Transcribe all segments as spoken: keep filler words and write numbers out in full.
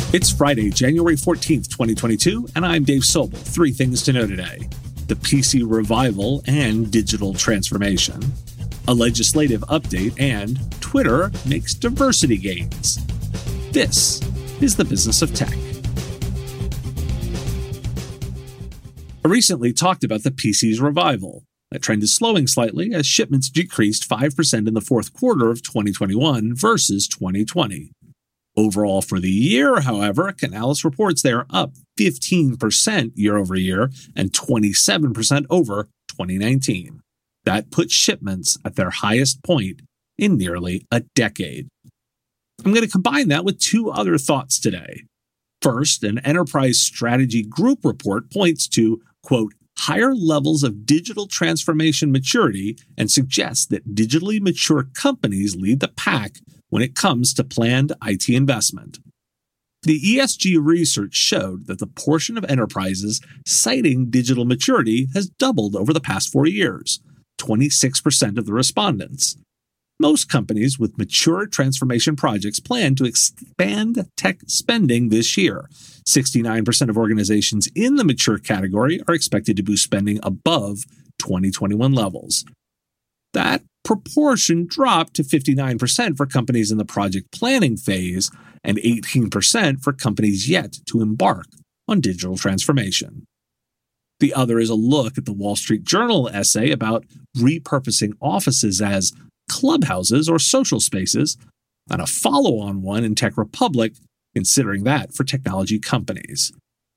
It's Friday, January fourteenth, twenty twenty-two, and I'm Dave Sobel. Three things to know today: the P C revival and digital transformation, a legislative update, and Twitter makes diversity gains. This is the Business of Tech. I recently talked about the P C's revival. That trend is slowing slightly as shipments decreased five percent in the fourth quarter of twenty twenty-one versus twenty twenty. Overall for the year, however, Canalys reports they are up fifteen percent year over year and twenty-seven percent over twenty nineteen. That puts shipments at their highest point in nearly a decade. I'm going to combine that with two other thoughts today. First, an enterprise strategy group report points to, quote, higher levels of digital transformation maturity and suggests that digitally mature companies lead the pack when it comes to planned I T investment. The E S G research showed that the portion of enterprises citing digital maturity has doubled over the past four years, twenty-six percent of the respondents. Most companies with mature transformation projects plan to expand tech spending this year. sixty-nine percent of organizations in the mature category are expected to boost spending above twenty twenty-one levels. That proportion dropped to fifty-nine percent for companies in the project planning phase and eighteen percent for companies yet to embark on digital transformation. The other is a look at the Wall Street Journal essay about repurposing offices as clubhouses or social spaces, and a follow-on one in Tech Republic, considering that for technology companies.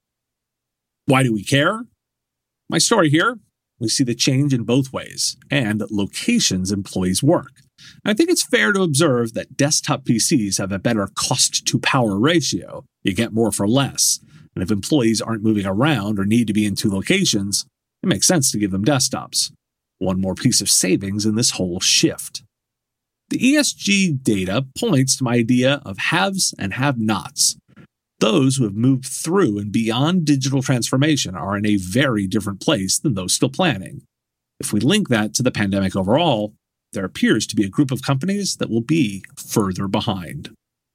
Why do we care? My story here: we see the change in both ways, and locations employees work. I think it's fair to observe that desktop P Cs have a better cost-to-power ratio. You get more for less. And if employees aren't moving around or need to be in two locations, it makes sense to give them desktops. One more piece of savings in this whole shift. The E S G data points to my idea of haves and have-nots. Those who have moved through and beyond digital transformation are in a very different place than those still planning. If we link that to the pandemic overall, there appears to be a group of companies that will be further behind.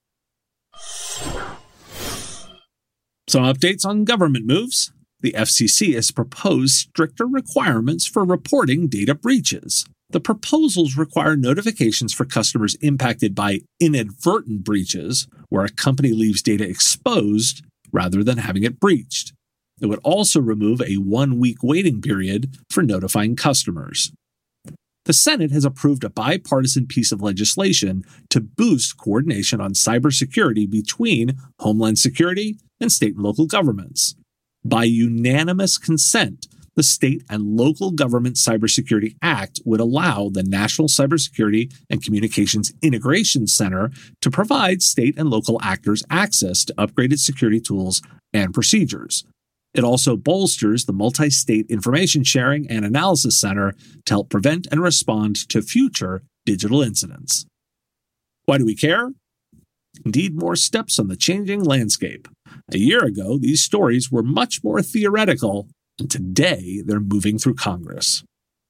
Some updates on government moves. The F C C has proposed stricter requirements for reporting data breaches. The proposals require notifications for customers impacted by inadvertent breaches, where a company leaves data exposed rather than having it breached. It would also remove a one-week waiting period for notifying customers. The Senate has approved a bipartisan piece of legislation to boost coordination on cybersecurity between Homeland Security and state and local governments. By unanimous consent, the State and Local Government Cybersecurity Act would allow the National Cybersecurity and Communications Integration Center to provide state and local actors access to upgraded security tools and procedures. It also bolsters the Multi-State Information Sharing and Analysis Center to help prevent and respond to future digital incidents. Why do we care? Indeed, more steps on the changing landscape. A year ago, these stories were much more theoretical, and today they're moving through Congress.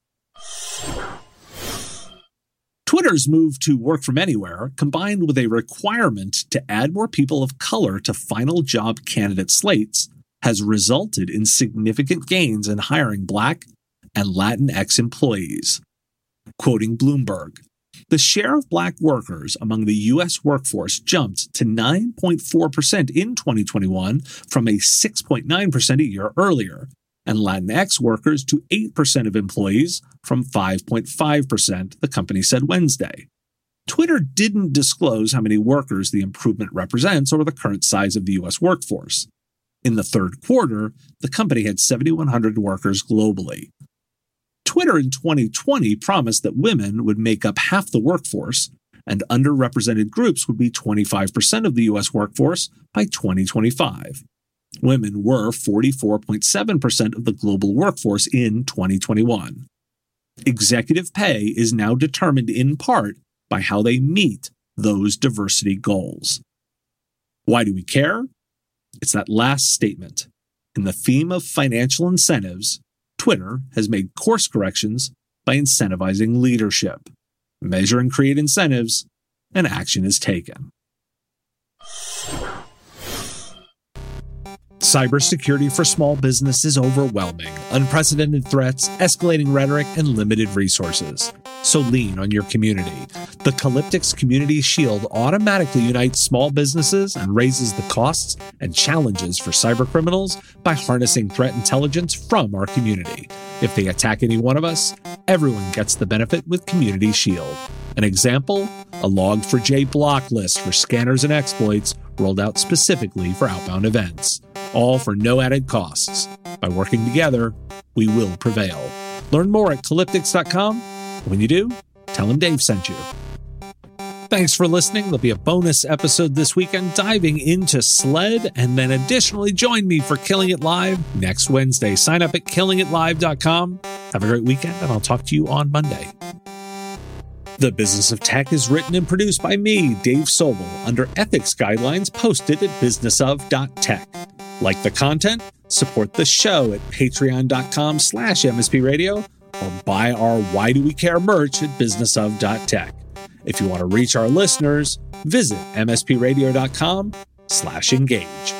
Twitter's move to work from anywhere, combined with a requirement to add more people of color to final job candidate slates, has resulted in significant gains in hiring Black and Latinx employees. Quoting Bloomberg, the share of Black workers among the U S workforce jumped to nine point four percent in twenty twenty-one from a six point nine percent a year earlier, and Latinx workers to eight percent of employees from five point five percent, the company said Wednesday. Twitter didn't disclose how many workers the improvement represents or the current size of the U S workforce. In the third quarter, the company had seven thousand one hundred workers globally. Twitter in twenty twenty promised that women would make up half the workforce, and underrepresented groups would be twenty-five percent of the U S workforce by twenty twenty-five. Women were forty-four point seven percent of the global workforce in twenty twenty-one. Executive pay is now determined in part by how they meet those diversity goals. Why do we care? It's that last statement. In the theme of financial incentives, Twitter has made course corrections by incentivizing leadership. Measure and create incentives, and action is taken. Cybersecurity for small business is overwhelming. Unprecedented threats, escalating rhetoric, and limited resources. So lean on your community. The Calyptix Community Shield automatically unites small businesses and raises the costs and challenges for cybercriminals by harnessing threat intelligence from our community. If they attack any one of us, everyone gets the benefit with Community Shield. An example, a log four j block list for scanners and exploits rolled out specifically for outbound events. All for no added costs. By working together, we will prevail. Learn more at calyptix dot com. When you do, tell them Dave sent you. Thanks for listening. There'll be a bonus episode this weekend diving into SLED, and then additionally join me for Killing It Live next Wednesday. Sign up at killing it live dot com. Have a great weekend, and I'll talk to you on Monday. The Business of Tech is written and produced by me, Dave Sobel, under ethics guidelines posted at business of dot tech. Like the content? Support the show at patreon dot com slash M S P radio or buy our Why Do We Care merch at business of dot tech. If you want to reach our listeners, visit M S P radio dot com slash engage.